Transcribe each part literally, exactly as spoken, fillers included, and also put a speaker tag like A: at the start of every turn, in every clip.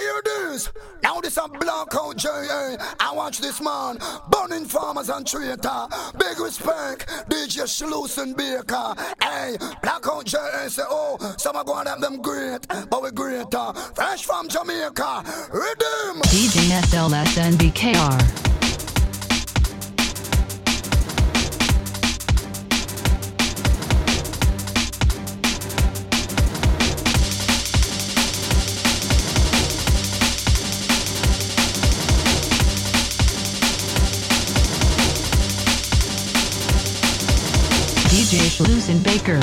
A: hear this. Now this a blackout J A. I watch this man burning farmers and traitor. Big respect, D J Schlusen Baker. Hey, blackout J A say, oh, some are going to have them great, but we greater. Fresh from Jamaica, Rhythm.
B: D J S L S N B K R. D J Schlusen Baker.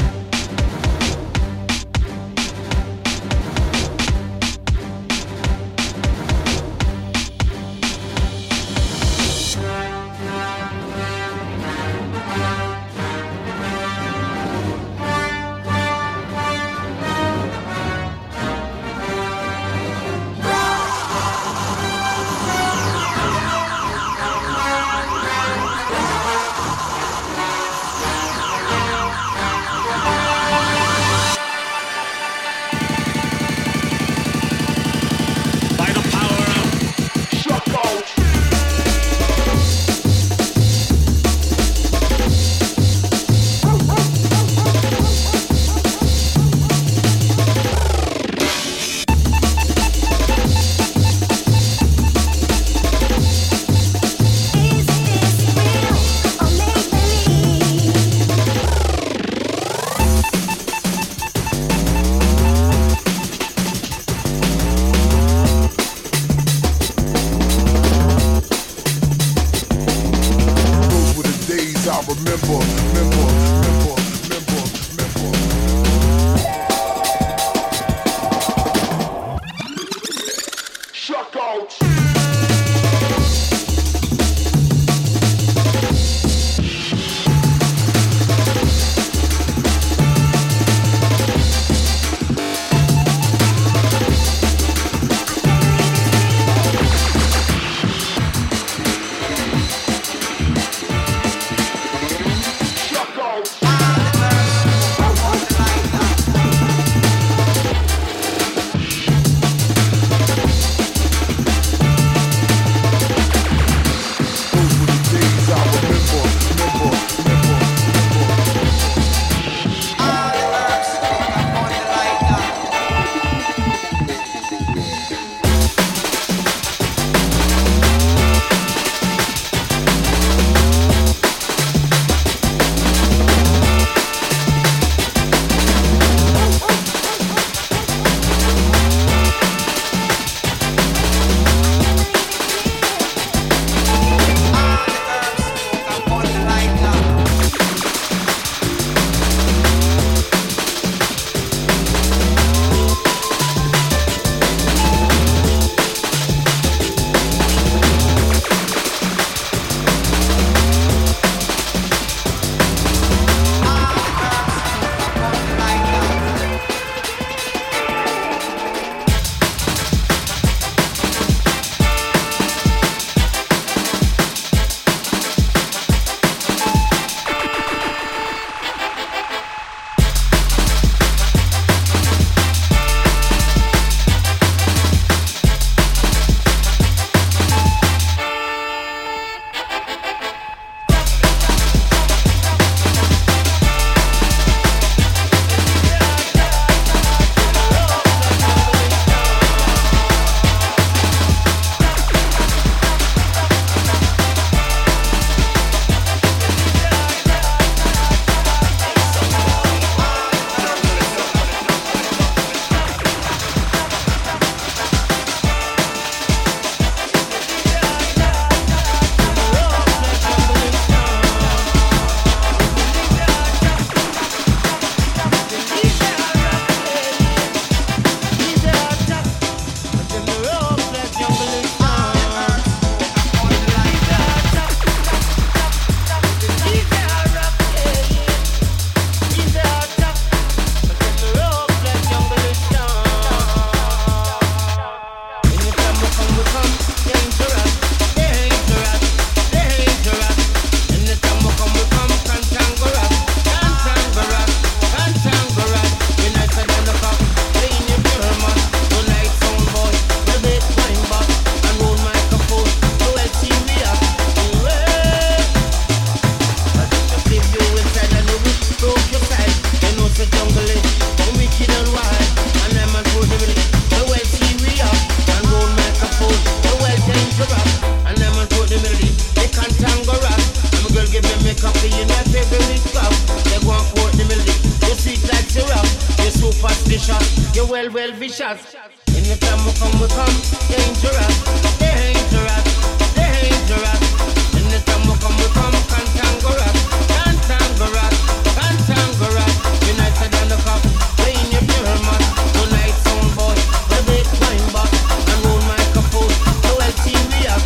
C: well, well vicious. Anytime we come, we come dangerous, dangerous, dangerous. Anytime we come, we come cantangerous, cantangerous, cantangerous. United on the cup, playing your pure mat. Tonight sound boy, we big wine back and roll my kaput. So well serious.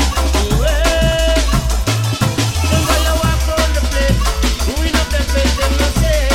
C: So while you walk on the place, moving up the place, them no say.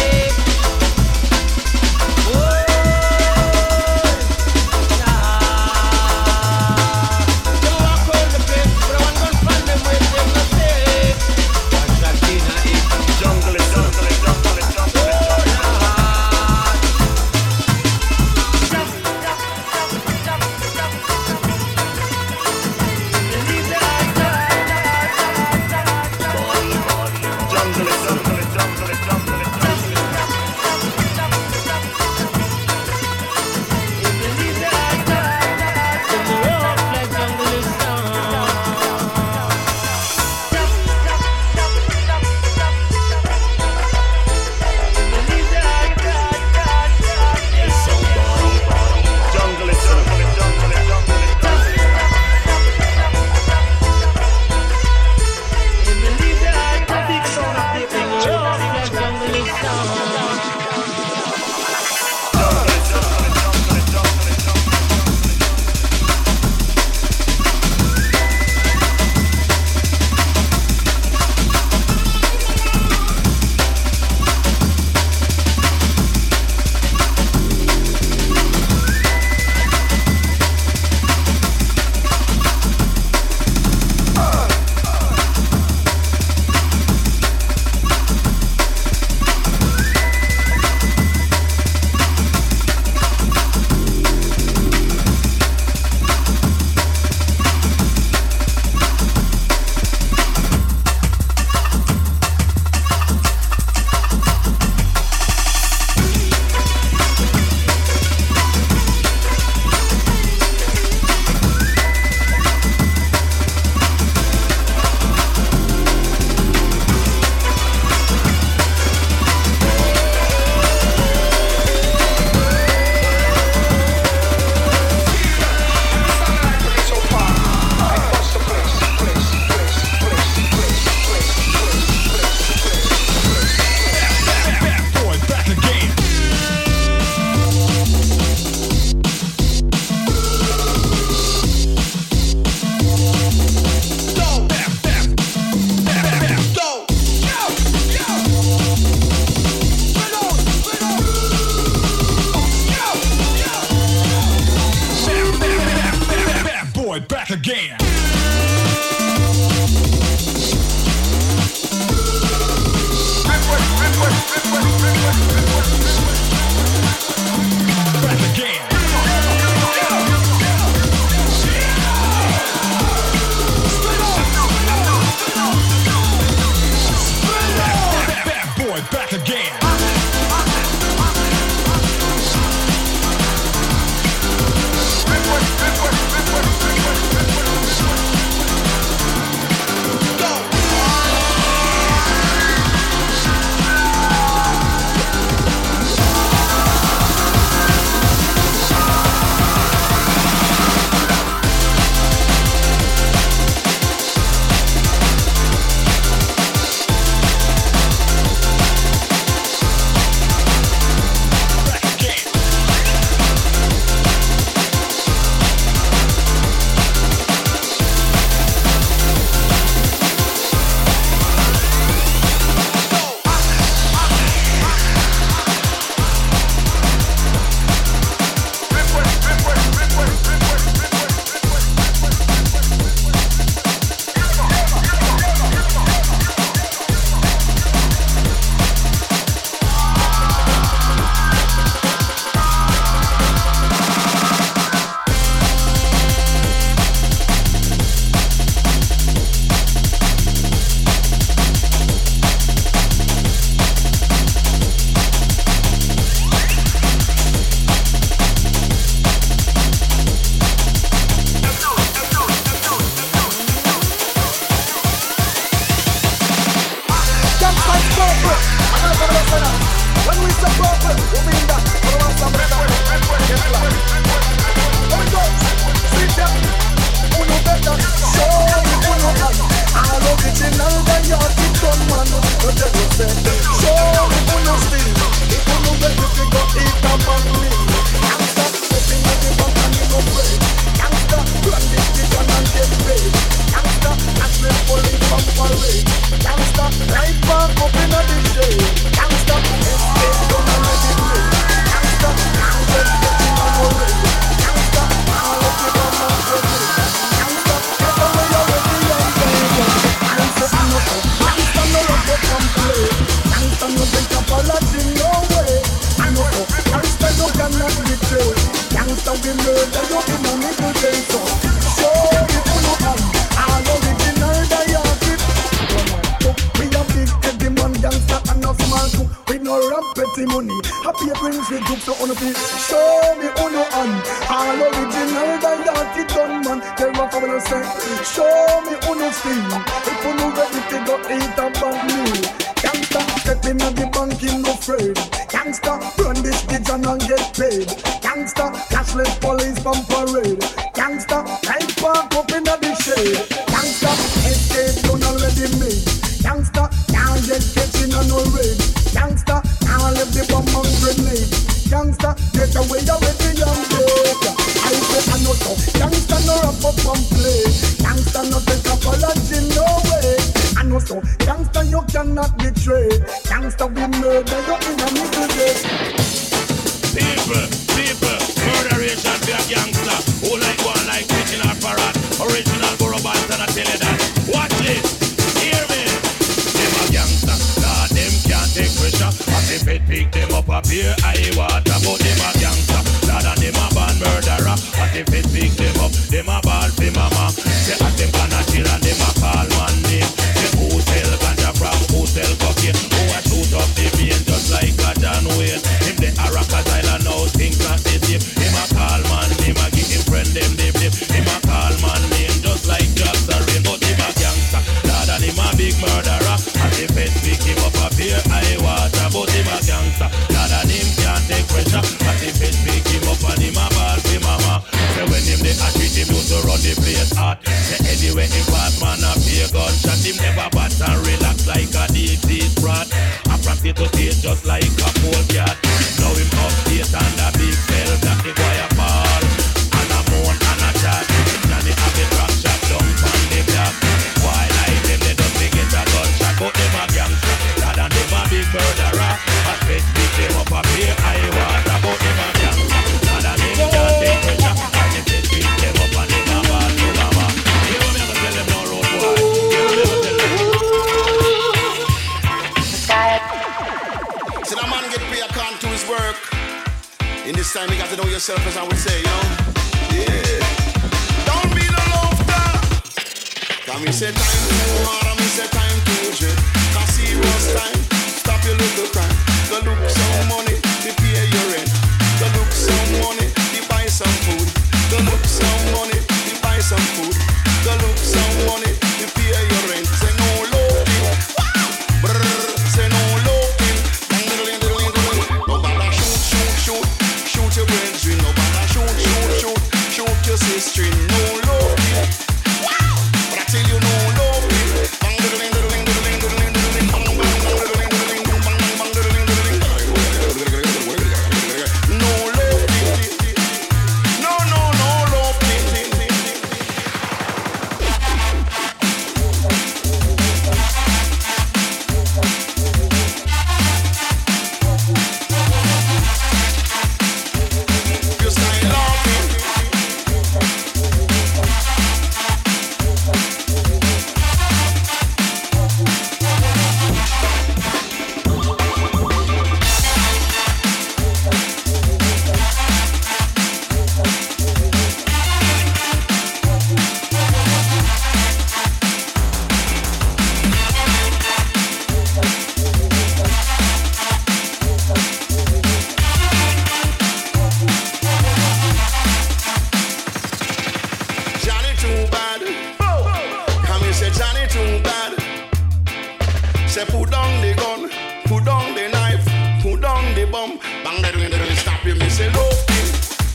D: When we say purple, we mean that.
A: get flat. Here we go. Sit down. Uno better. Show me uno hand. All original than your kid done man. No devil say. Show me uno still. If uno ready to go eat a man meal. Gangsta, stepping in the back and you go pray. Gangsta, run this vision and get paid. Gangsta, actually falling from parade. Gangsta, right back up in the shade. Gangsta, escape done and let it play. Gangsta, now just getting on the way. Gangsta, all of the bomb and play. Gangsta, get away already and play. Gangsta, I know so. Gangsta, no love but come play. Gangsta, no take apology, no way. I know so. Gangsta, no cannot betray. Gangsta, we murder you in a middle day. So, show me who you are. All original diarchy. We a big heavy man, gangsta and a small cook. We no rap petty money. Happy brings the group so on a piece. Show me who you are. All original diarchy done man. Tell me how you say. Show me who you steal. If you know ready to go eat a bad meal. Gangsta, step in at the bank in no afraid. Gangsta, run this pigeon and get paid. Gangsta, cashless police from parade. Gangsta, right park up in the shade. Gangsta, escape done already made. Gangsta, can't get catching on no raid. Gangsta, can't leave the bomb and grenade. Gangsta, get away already and break. I say I know so. Gangsta no rap up and play. Gangsta no take apology no way. I know so. Gangsta you cannot betray. Gangsta we murder you in a middle day.
D: People, people, murderation be a gangster. Who like one like pitching our parrot. Original Burro Bands and I tell you that. Watch it, hear me. Them a gangster, nah them can't take pressure. As if it pick them up up here, I water. But them a gangster, nah than them a bad murderer. As if it pick them up, them a ball for mama. Say as them gonna chill and them a call man name. Say who sell ganja from, who sell cocaine. Who a shoot up the vein just like a John Wayne. Him the Aracas Island now things not the same. Him a call man name, a give him friend them name name. Him a call man name just like Jackson Rain. But him a gangster, nah than him a big murderer. As if it pick him up up here, I water. But him a gangster, nah than him can't take pressure. As if it pick him up and him a ball for mama. Say when him they a treat him used to run the place hot. Say anyway him pass man a pay gunshot. Him never bat and relax like a deep sea sprat. A from state to state just like a poor cat. Now him upstate and a big cell that the boy a fall. And a moan and a chat. And they have the drop shot down from the block. While I them they don't get a gunshot. But them a gangster, rather than them a big murderer. A pet pick them up a pay I water. But them a gangster, rather than them can't take pressure. And them pet pick them up and them a ball to mama. You know me ever tell them no road boy. You know me ever tell them.
E: See that man get pay account to his work. In this time you got to know yourself, as I would say, you know. Yeah. Don't be no laughter. Cause me say time too hard and me say time too jet. Cause serious time, stop your little crime. Go look some money to pay your rent. Go look some money to buy some food. Go look some money to buy some food. Go look some money to pay your rent. Say no loading. Brrr, say no loading. No bother shoot, shoot, shoot. Shoot your brains string. No bother shoot, shoot, shoot. Shoot your sister. No loading. But I tell you no loading. Bang diddling diddling diddling diddling diddling. Bang bang diddling diddling bang bang bang diddling diddling. No loading. No no no loading. You style laughing. Johnny too bad. Come here, say Johnny too bad. Say put down the gun, put down the knife, put down the bomb. Bang that doing, that stop him. Me say low.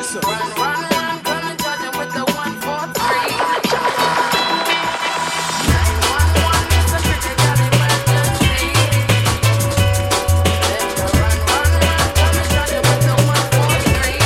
C: Run, run, run, come and charge him with the one four three. nine one one, it's a critical emergency. Run, run, run, come and charge him with the one four three.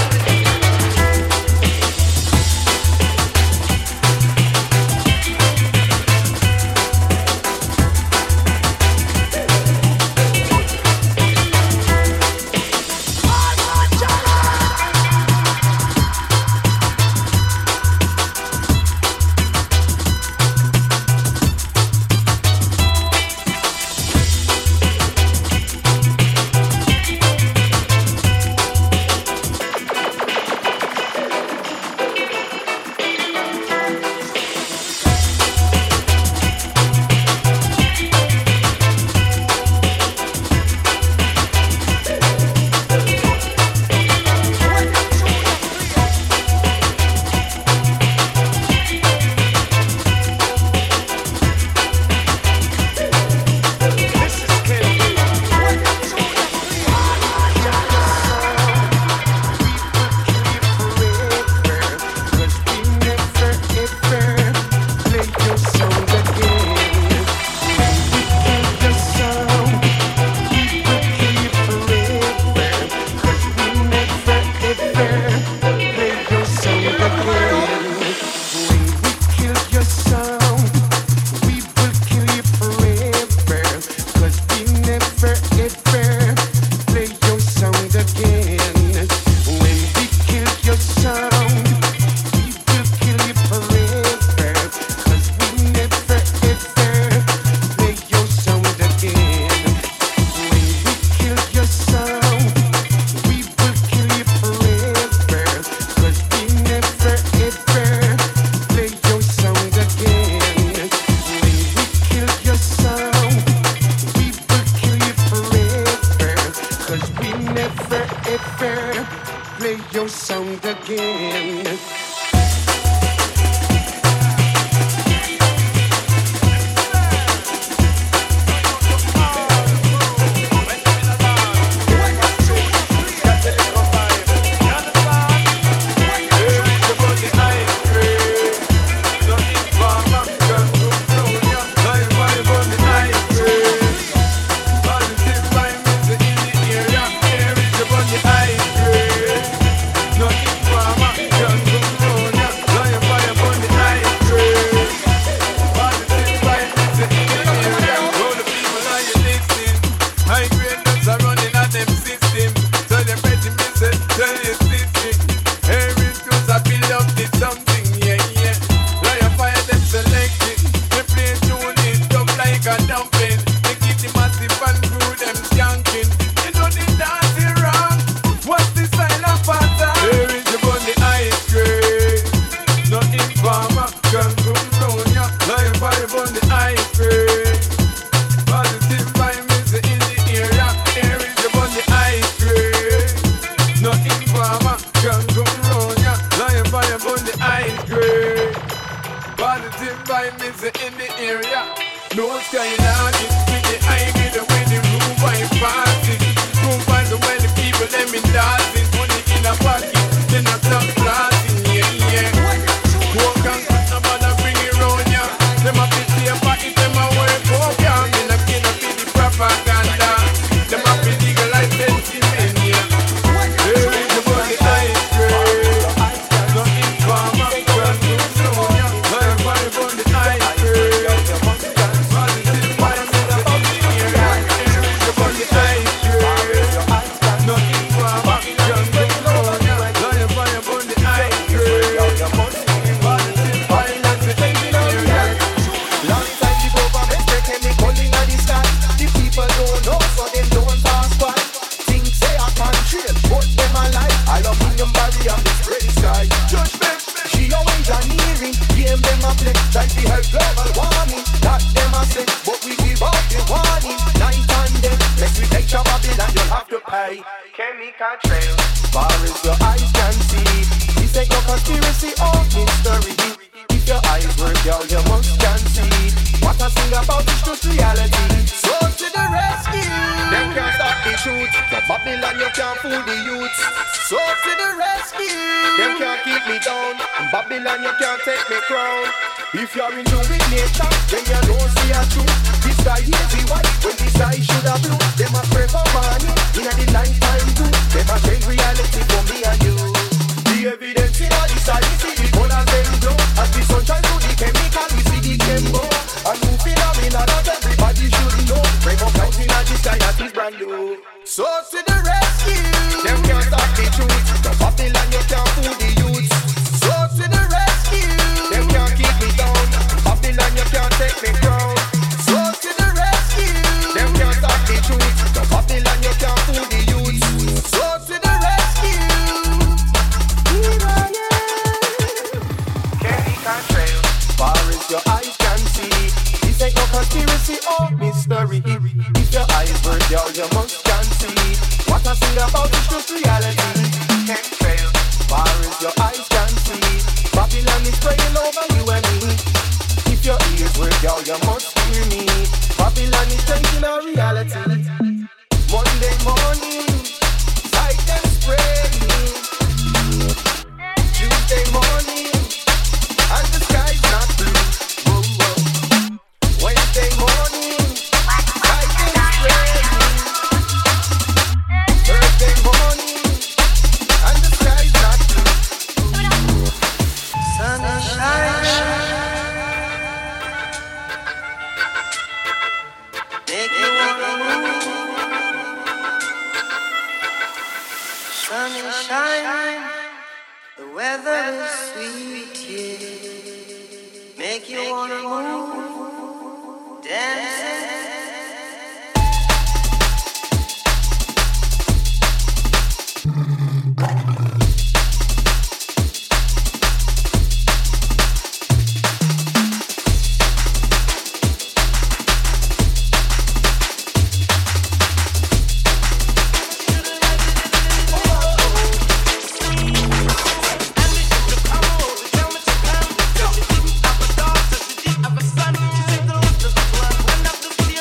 F: Nothing can't keep me down. In Babylon, you can't take me crown. If you're in tune with nature, then you don't see a truth. This sky is white when this sky should have blue. Them a pray for money in the night time too. Them a change reality for me and you. The evidence in all this side, we see the colors them glow. As the sunshine through the chemical, we see the chembo. A new phenomenon that everybody should know. Rainbow clouds in the sky that is brand new. So to the rescue, them can't stop the truth. The Babylon you can't fool the youths. So to the rescue, them can't keep me down. Babylon you can't take me crown. So to the rescue, them can't stop the truth. The Babylon you can't fool the youths. So to the rescue, here I am. Chemical trail, far as your eyes can see. This ain't no conspiracy or mystery. If your eyes were dull, you must can see. What I sing about is just reality. Can't fail, far as your eyes can see. Babylon is praying over you and me. If your ears were dull, you must hear me. Babylon is changing our reality. Monday morning, sight them spraying. Tuesday morning, and the sky's not blue. Whoa, whoa. Wednesday morning, sight them spraying. Thursday morning, and the sky's not blue. Sun is shining, make you wanna move. Sun is shining, the weather is sweet, yeah. Make you wanna move, dancing.
C: Son, she said, "Look, look, look, look, look, look, look, look, look, look, look, look, look,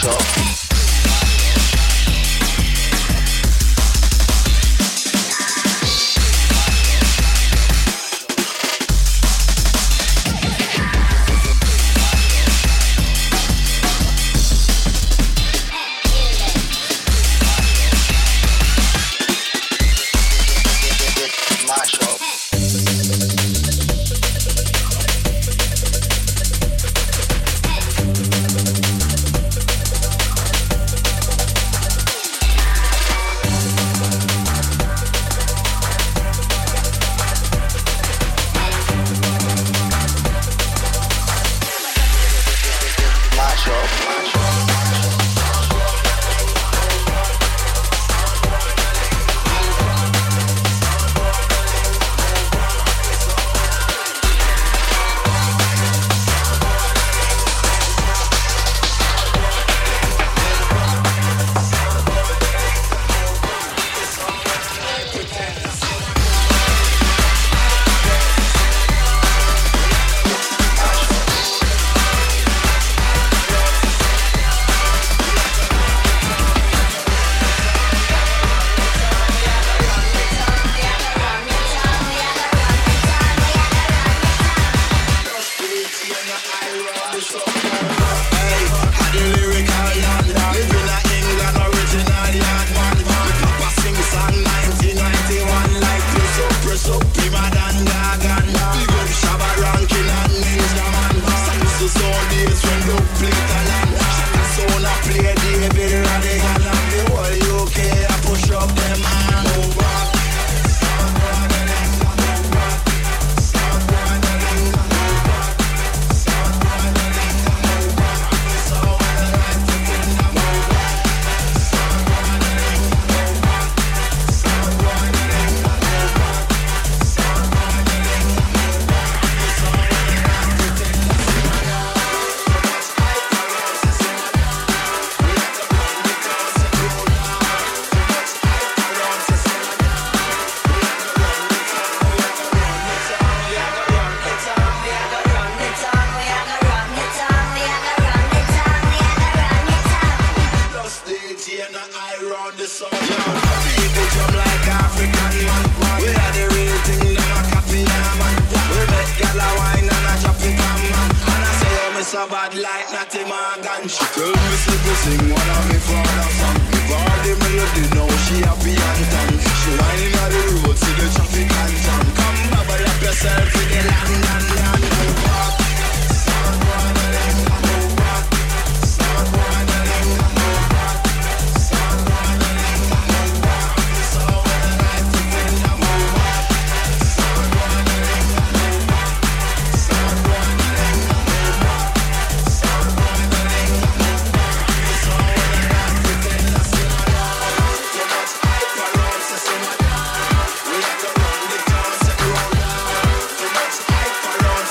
G: a bad like Natty Morgan. She tell me say to sing one of me father song. Give her the melody now she happy and done. She whining on the road see the traffic and jam. Come bubble up yourself in the land and land. Move up, start running, move up, start running, move up, start running, move up. It's all the night to win the move up, start running, move up, start running, move up, start running, move up. It's all the night to win the cinema. Too much hype around the cinema. We have to run the town, set roll down. Too much hype around.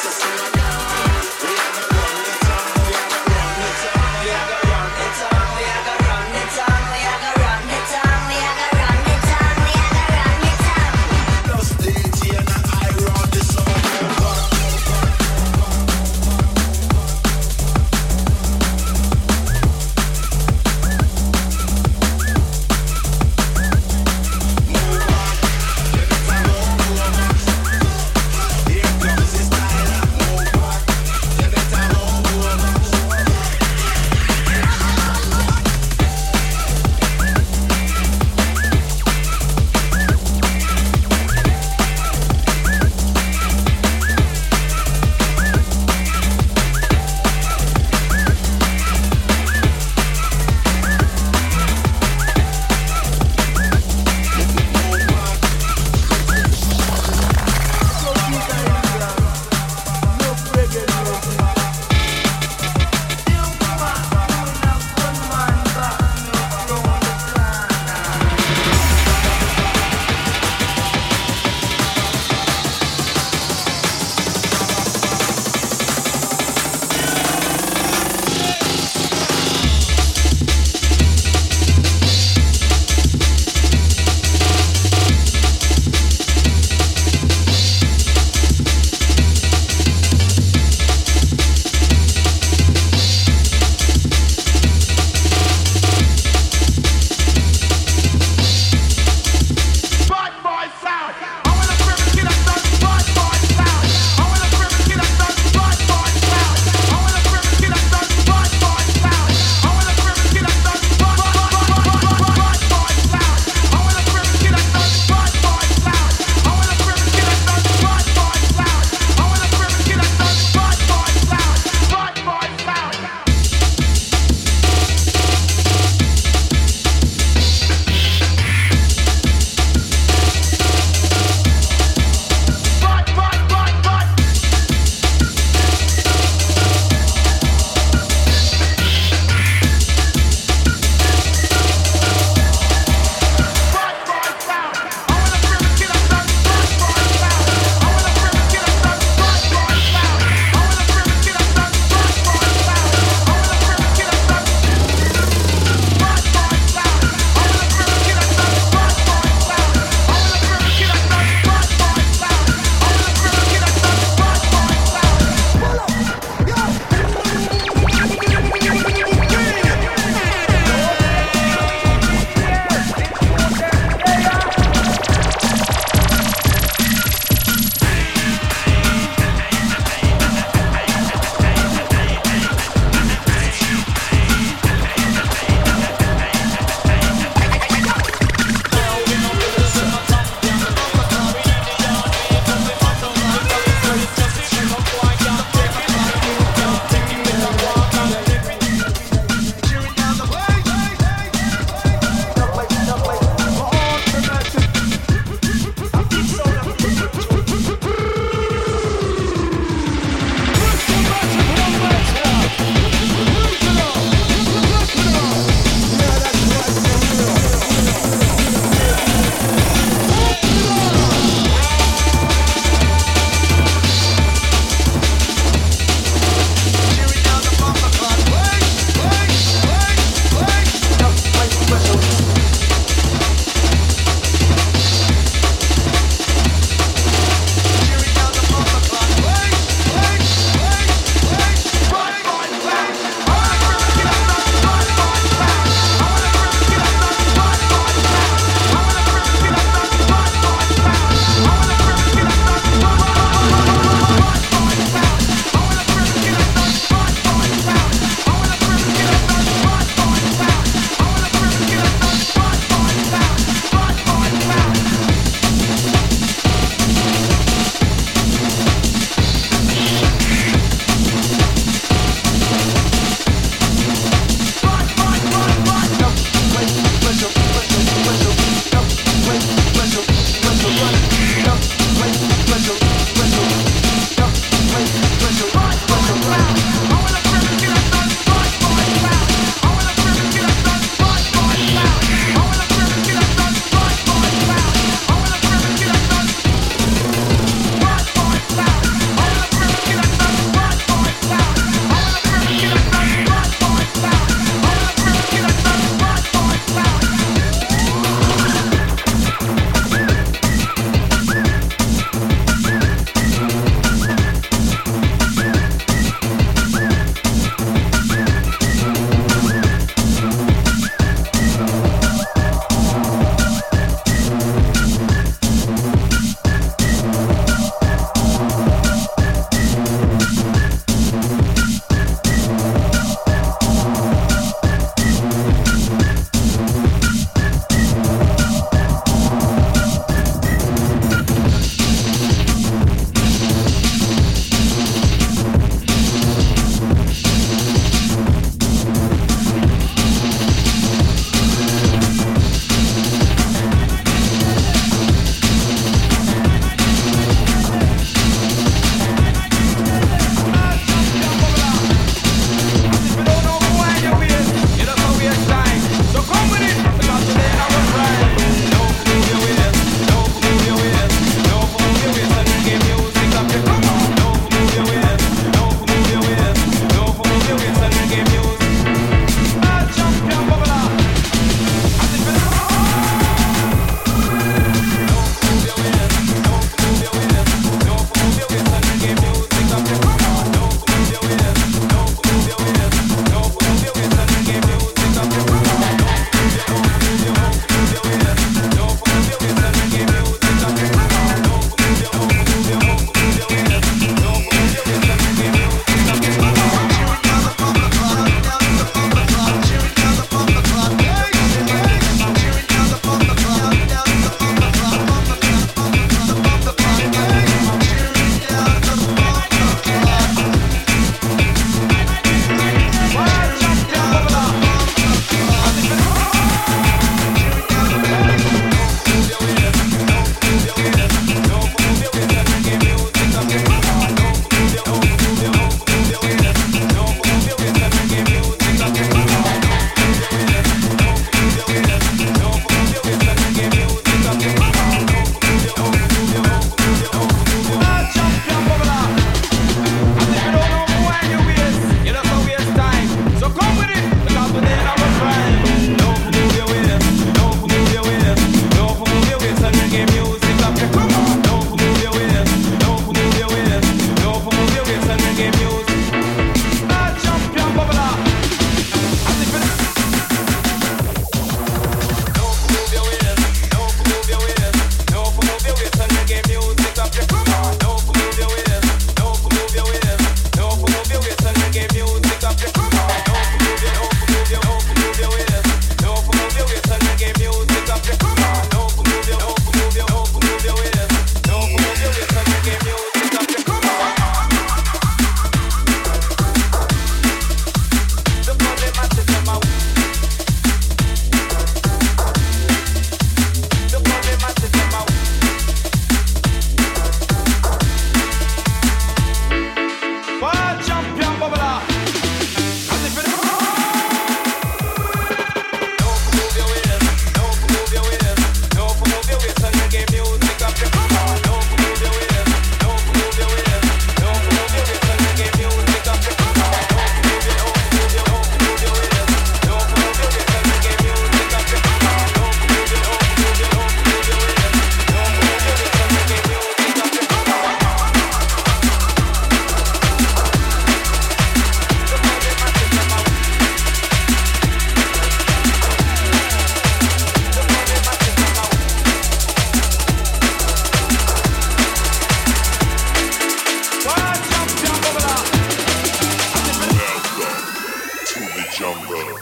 G: jungle.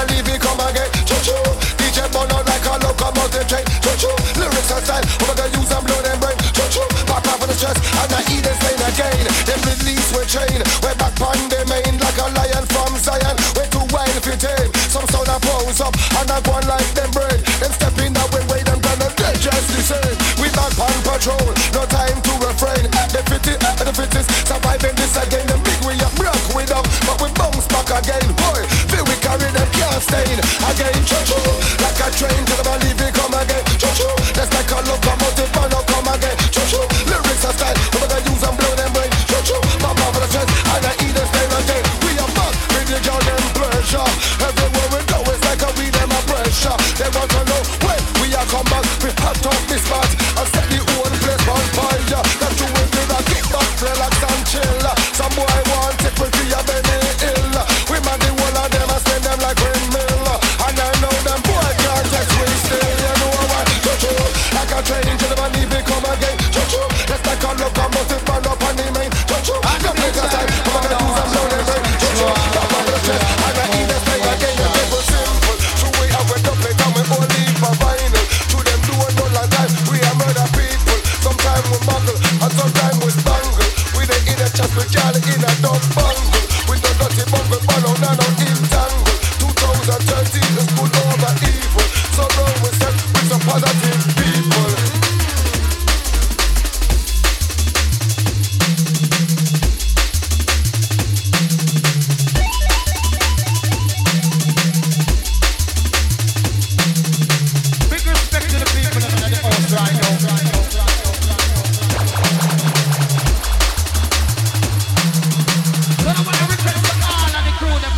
F: never leave me come again. Choo-choo, D J burn out like a locomotive train. Choo-choo, lyrics and style, we're gonna use and blow them brain. Choo-choo, back off of the stress, and I eat and slain again. Them release we train, we're back on the main like a lion from Zion. We're too wild for tame. Some sound a pose up, and I go on like them brain. Them step in that way, way them gonna dead just the same. We back on patrol, no time to refrain. The fittest, the fittest, surviving this again. Them big we up, broke we down, but we bounce back again. Boy, feel we carry them can't stain again. Choo-choo, like a train to the believe we come again. Choo-choo, that's like a locomotive, but no come again. Choo-choo, lyrics and style, we're gonna use and blow them brain. Choo-choo, pop off the chest, and I eat and stay again. We are back, with the girl them pleasure. Everywhere we go, it's like a we them a pressure. They want to know when we are come back. We hot off this spot and set the whole place on fire. That's true, we do that kick back, relax and chill. Some boy want it, we feel a Benny Hill. We man the whole of them and spend them like windmill. And I know them boy can't text we still. You know what? Choo-choo, like a train to the man leave it come again. Choo-choo, let's like a locomotive man up on the main. Choo-choo, the place of time, we're gonna do some blow them brain. Choo-choo, top of the chest, and I eat this thing again. The people simple, true we have a double it and we only for vinyl. To them do a no like that, we are murder people. Sometimes we muggle, and sometimes we spangle. We the in a chest, we jolly in a dumb bungle. We the dirty bungle, ball on and on entangle. twenty thirteen is good over evil. So wrong we set with some positive people.
H: Big respect to the people in the house right now. So I want to request to all of the crew them.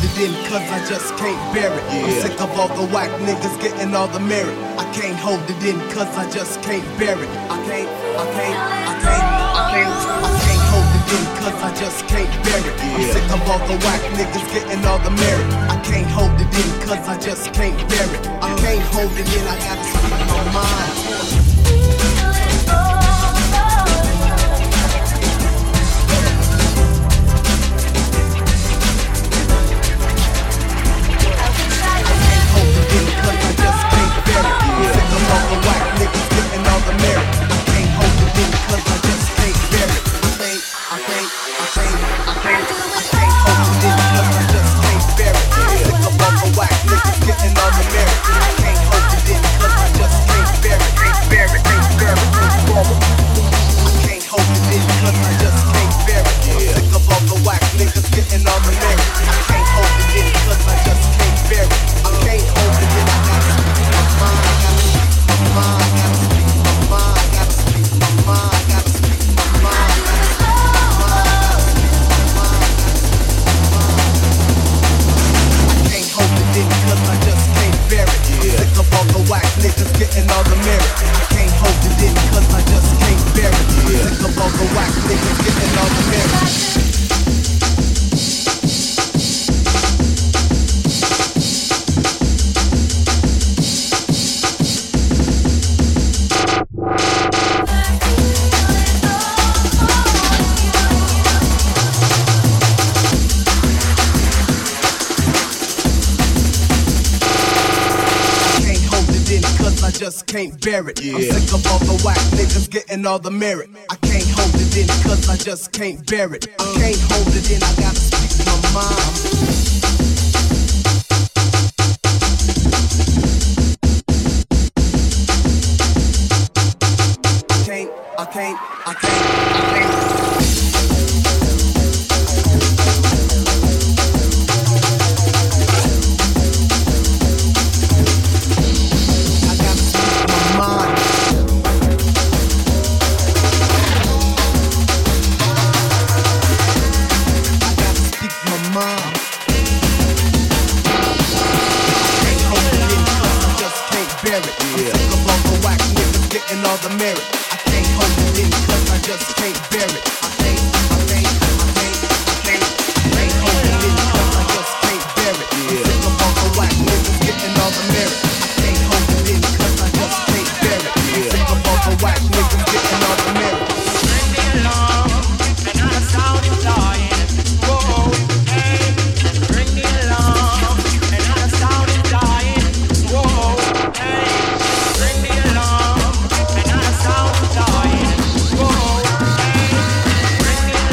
I: it in cause I just can't bear it. I'm sick of all the whack niggas getting all the merit. I can't hold it in cause I just can't bear it. I can't, I can't, I can't, I can't, I can't hold it in cause I just can't bear it. I'm sick of all the whack niggas getting all the merit. I can't hold it in cause I just can't bear it. I can't hold it in, I gotta speak my mind. Can't bear it. Yeah. I'm sick of all the whack niggas getting all the merit. I can't hold it in cause I just can't bear it. I can't hold it in, I gotta speak my mind. I can't, I can't, I can't, I can't. All the merit. I can't hold it in cause I just can't bear it. I can't, I can't, I can't, I can't, I can't hold it in cause I just can't bear it. I'm sick of all the whack niggas getting all the merit. I can't hold it in cause I just can't bear it. I'm sick of all the whack niggas getting all the merit.
C: Bring me along, and I sound it dying. Whoa, hey, bring me along, and I sound it dying. Whoa, hey, bring me along. Sound dying, whoa, hey, bring me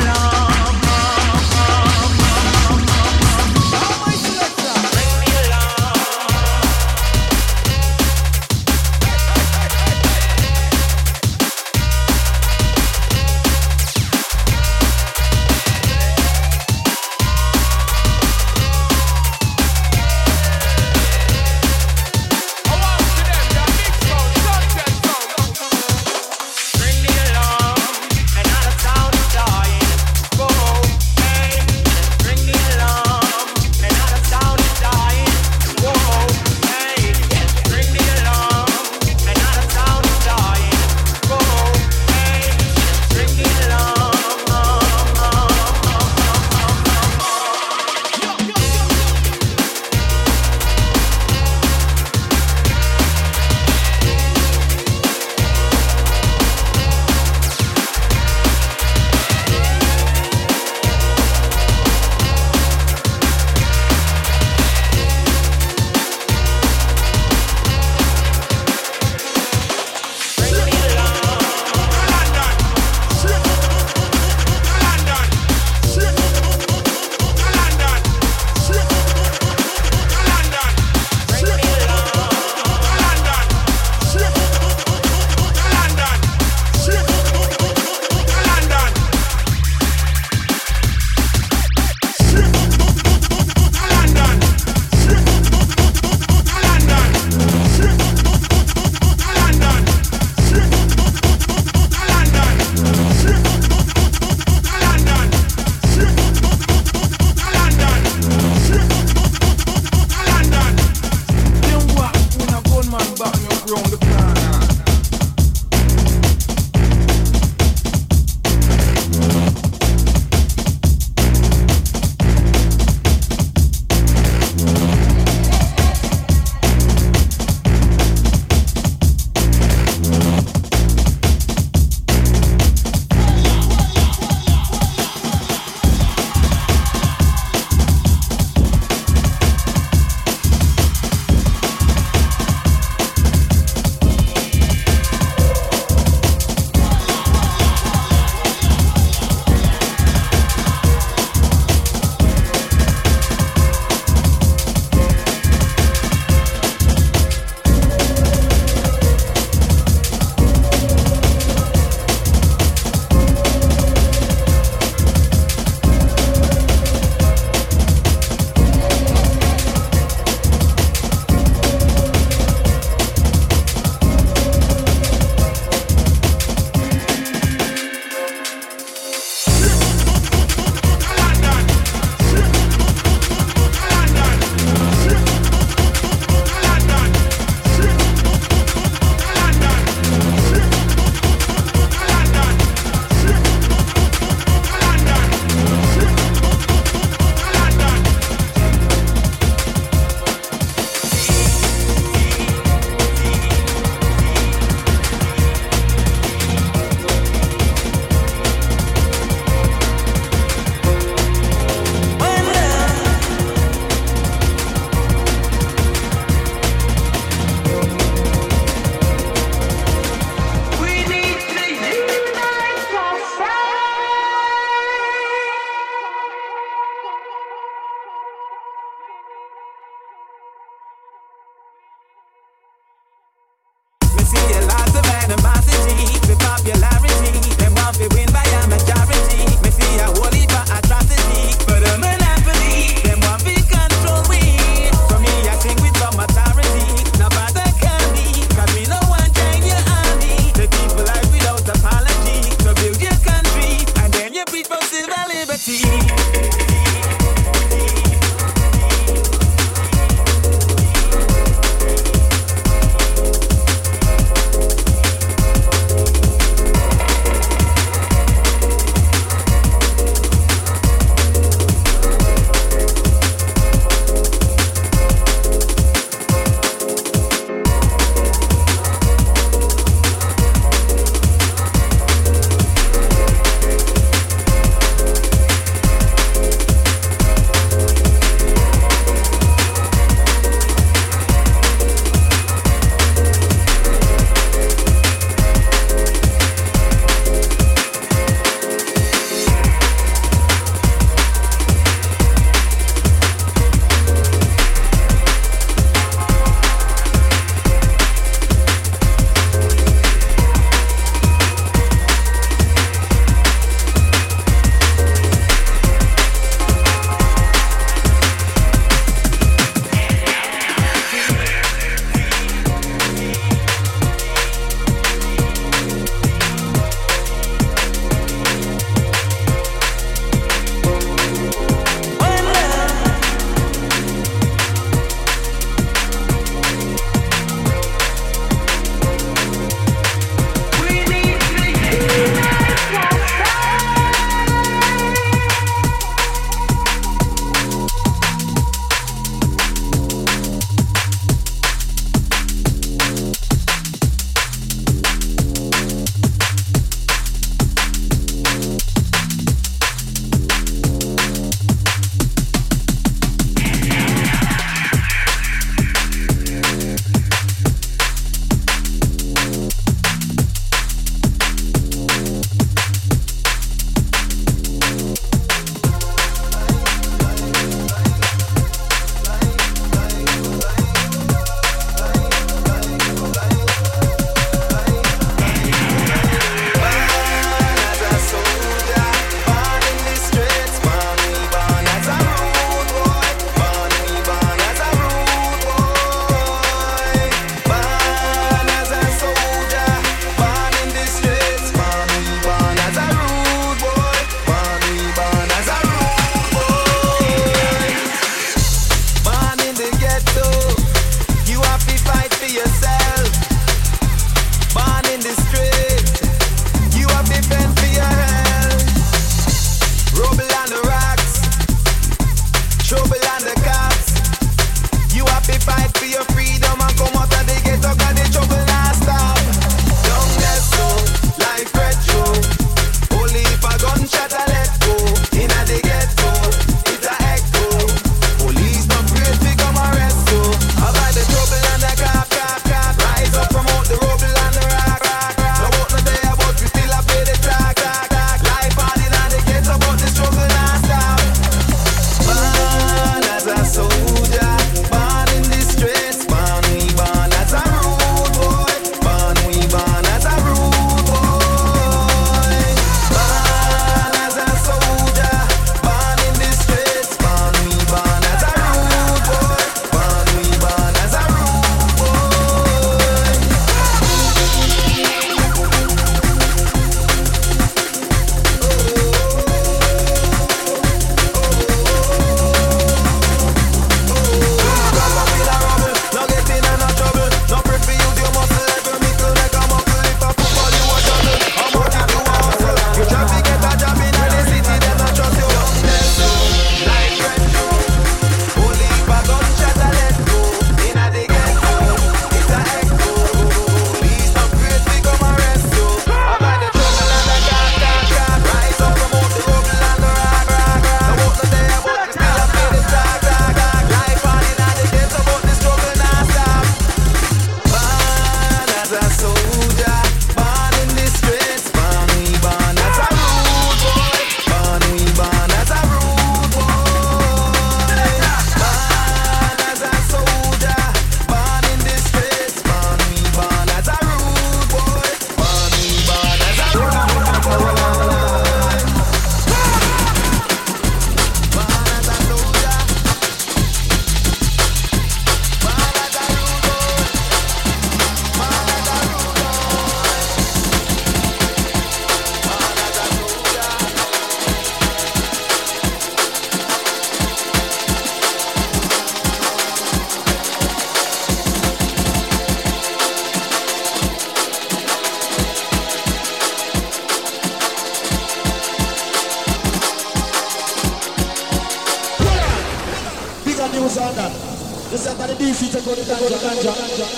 J: views on that. This is the D C to go to ganja.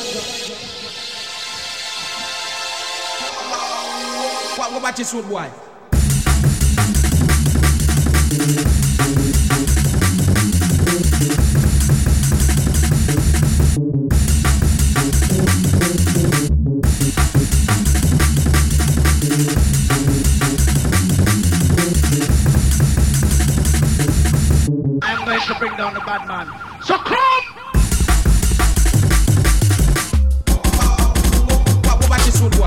J: What about this wood boy?
H: I'm going to bring down the bad man. So come!
J: What about this wood boy?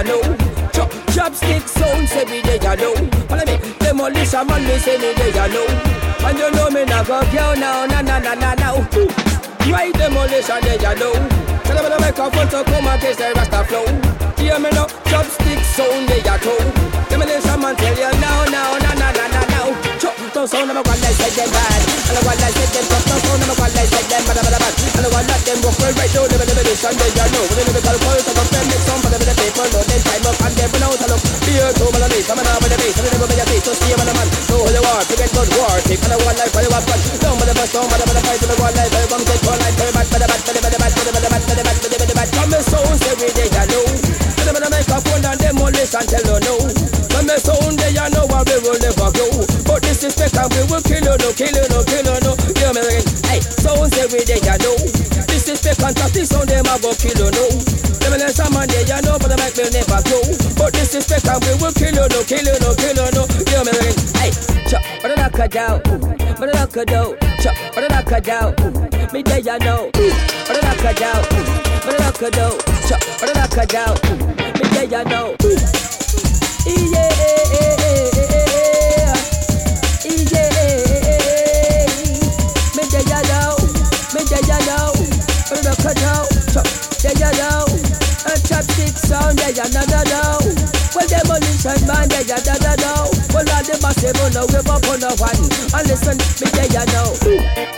K: know. Chop, chopstick sounds every day, you know. Follow me, demolition man, me say me day, you know. And you know me not go girl now, na na na na now. Right demolition day, you know. Tell them to make a phone to come and taste the Rasta flow. Hear me now, chopstick sound day, you know. Demolition man tell you now, now, na na na na now. Chop, don't sound them a one like say them bad. And the one like say them tough, don't sound them a one like say them bad, bad, bad. And the one like them walk right down the demolition day, you know. When the lyrical cult of a friend make some for the people, know them time up and them when out a look. Fear to melody, come on over the base, and never be a face to see him and a man. Know who you are, to get good war, take on a one life for you have fun. Down by the bus, down by the fight to the one life, I come take one life, very bad, very bad, very bad, very bad, very bad, very bad, very bad. Come me sounds every day, you know. Tell them to make a phone and demolition, tell you no. Come me sound day, you know, we will never go. But this is the time we will kill you, no, kill you, no, kill you, no. Hear me again, hey, sounds every day, you know. This is the contract, this sound them a go kill you, no. Demolition man day, you know, but the mic will never go. But this is the time we will kill you, no, kill you, no, kill you, no. Hear me again, hey, chop, but I knock it down, but I knock it down, chop, but I knock it down. Me day, you know, but I knock it down, but I knock it down, chop, but I knock it down. Me day, you know. Yeah, yeah, me day, you know, me day, you know, but I knock it down, chop, day, you know. A chopstick sound, day, you know, know. Well, demolition man, day, you know, know. Well, all the massive, no, we up on the one. And listen, me day, you know.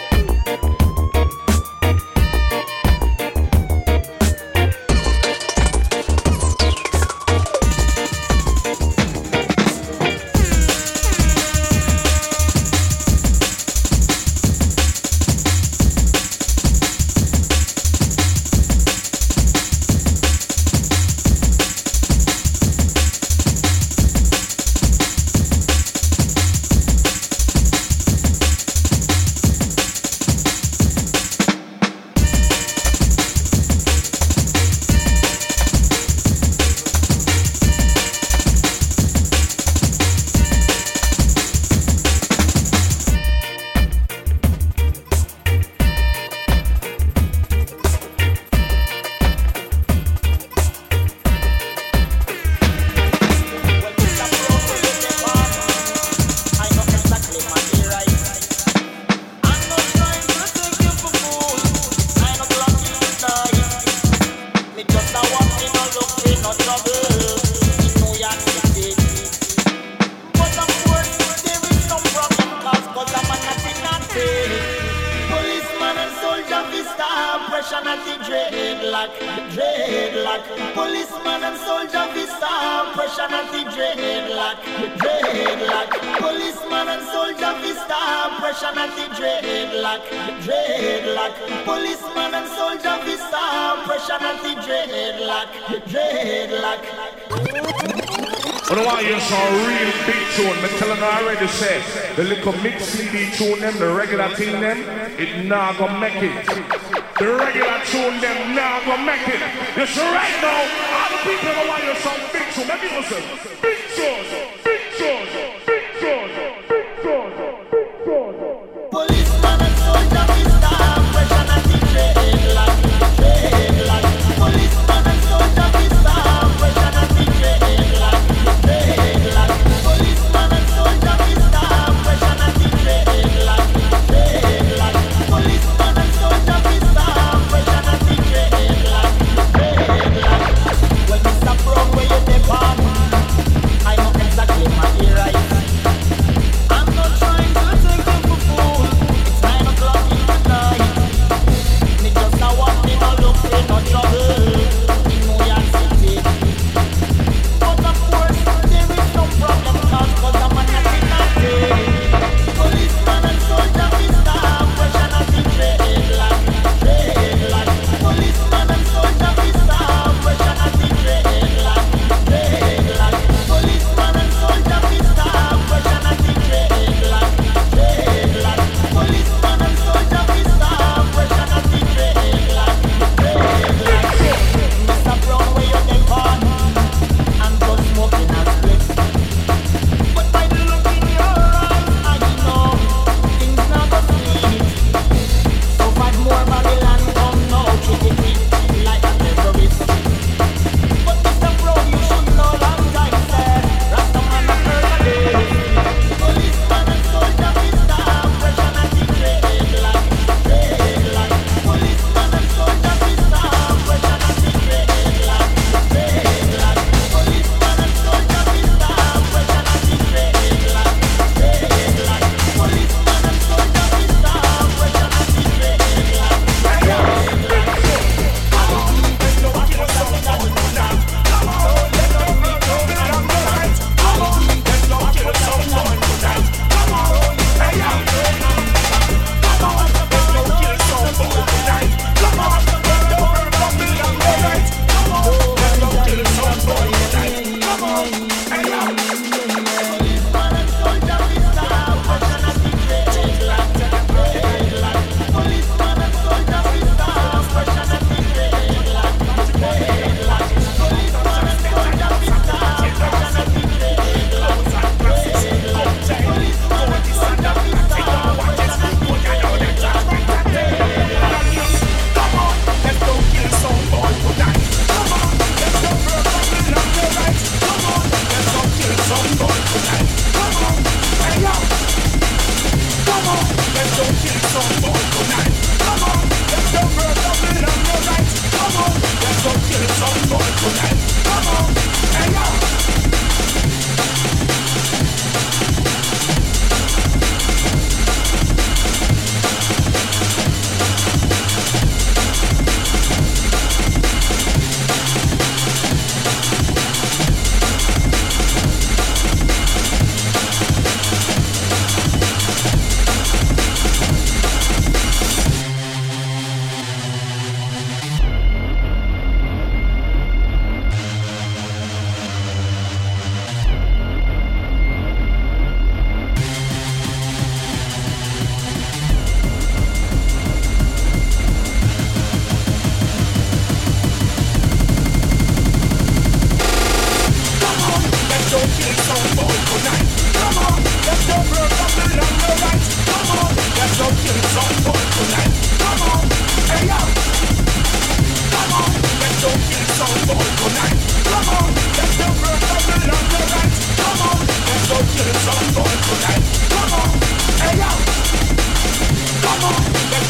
D: The little mix C D tune them, the regular thing them, it nah gonna make it. The regular tune them nah gonna make it. You sure right now, all the people that want you some big tune, let me listen. Big tunes, big tunes, big tunes, big tunes, big tunes.
L: Policeman and soldier, we start pressure and the dread like, dread like. Policeman and soldier, we start pressure and the dread like, dread like. Policeman and soldier, we start pressure and the dread like, dread like. Policeman and soldier, we start pressure and the dread like, dread like. Well, Mister Brown, where you depart? I know exactly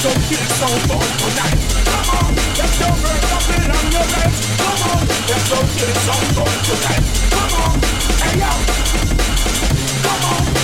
M: some kids sound fun tonight. Come on, let's go break up in on your right. Come on, let's go kids sound fun tonight. Come on, hey yo, come on.